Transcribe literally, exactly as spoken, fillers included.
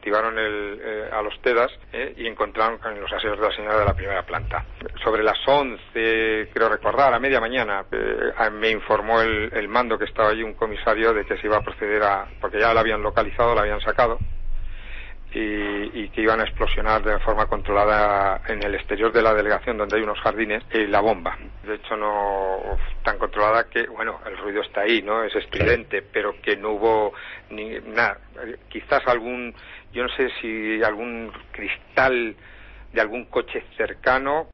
activaron el, eh, a los TEDAS eh, y encontraron en los aseos de la señora de la primera planta. Sobre las once, creo recordar, a media mañana, eh, me informó el, el mando que estaba allí, un comisario, de que se iba a proceder a... porque ya la habían localizado, la habían sacado, y, y que iban a explosionar de forma controlada en el exterior de la delegación, donde hay unos jardines, eh, la bomba. De hecho, no tan controlada que, bueno, el ruido está ahí, ¿no? Es estridente, pero que no hubo ni nada. Quizás algún, yo no sé si algún cristal de algún coche cercano